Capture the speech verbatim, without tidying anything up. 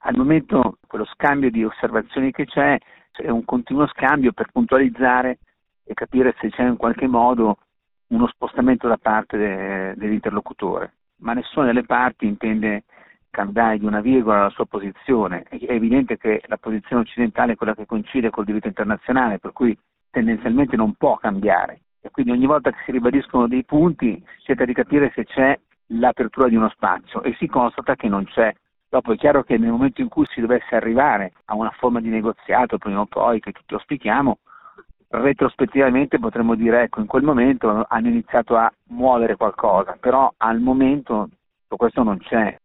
Al momento quello scambio di osservazioni che c'è è un continuo scambio per puntualizzare e capire se c'è in qualche modo uno spostamento da parte de- dell'interlocutore, ma nessuna delle parti intende cambiare di una virgola la sua posizione. È evidente che la posizione occidentale è quella che coincide col diritto internazionale, per cui tendenzialmente non può cambiare, e quindi ogni volta che si ribadiscono dei punti si cerca di capire se c'è l'apertura di uno spazio e si constata che non c'è. Dopo è chiaro che nel momento in cui si dovesse arrivare a una forma di negoziato, prima o poi, che tutti auspichiamo, retrospettivamente potremmo dire, ecco, in quel momento hanno iniziato a muovere qualcosa, però al momento tutto questo non c'è.